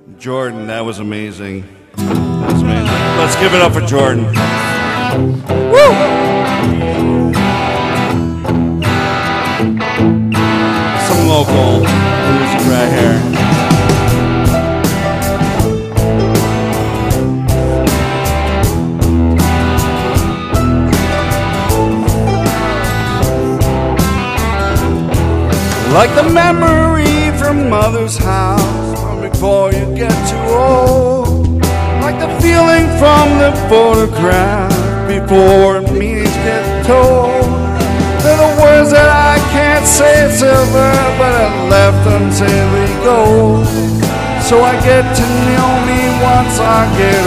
Jordan, that was amazing. That was amazing. Let's give it up for Jordan. Woo! Some local music right here. Like the memory from mother's house from before you get too old. Like the feeling from the photograph before meetings get told. They're the words that I can't say, Silver, but I left until they go. So I get to know me once I get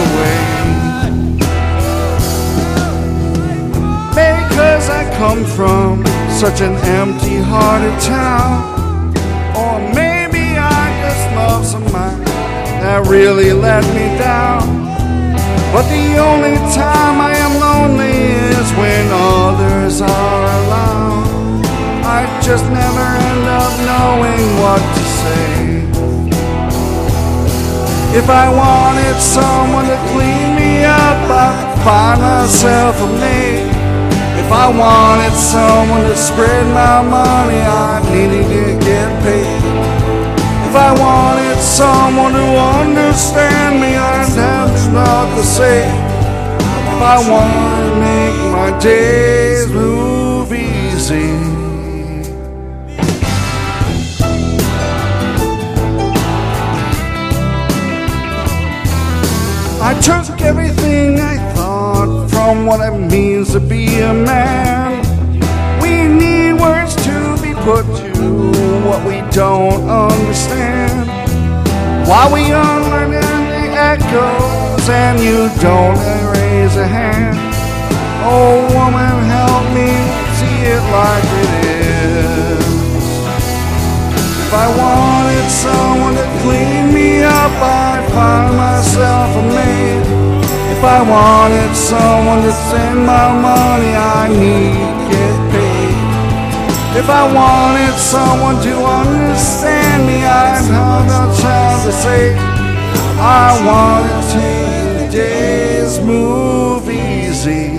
away. Because I come from such an empty-hearted town. Or maybe I just love somebody that really let me down. But the only time I am lonely is when others are around. I just never end up knowing what to say. If I wanted someone to clean me up, I'd find myself a maid. If I wanted someone to spread my money, I needed to get paid. If I wanted someone to understand me, I'd have not to say. If I wanted to make my days move easy. I took everything I thought from what it means to be a man. We need words to be put to what we don't understand. While we unlearn the echoes and you don't raise a hand. Oh woman, help me see it like it is. If I wanted someone to clean me up, I'd find myself a maid. If I wanted someone to send my money, I need to get paid. If I wanted someone to understand me, I'd have no chance to say. I want to take the days move easy.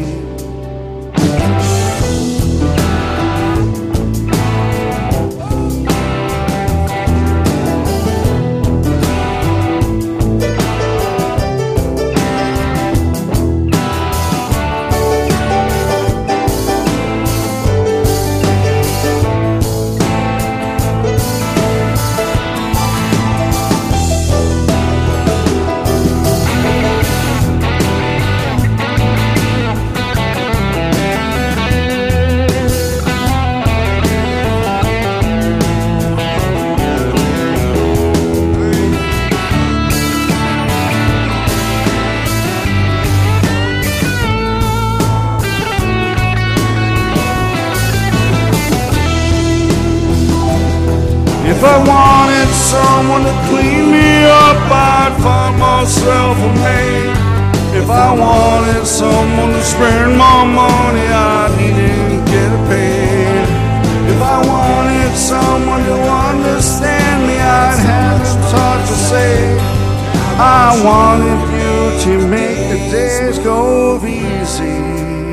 If I wanted someone to clean me up, I'd find myself a maid. If I wanted someone to spend my money, I needed to get paid. If I wanted someone to understand me, I'd have to talk to say. I wanted you to make the days go easy.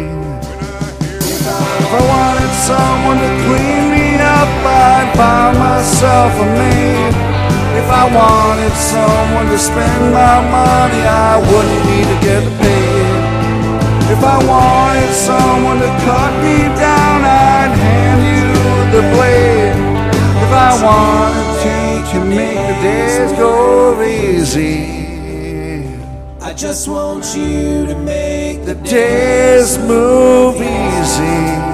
If I wanted someone to clean me up, I'd find myself a maid. If I wanted someone to spend my money, I wouldn't need to get paid. If I wanted someone to cut me down, I'd hand you the blade. If I wanted to make the days go easy, I just want you to make the days move easy.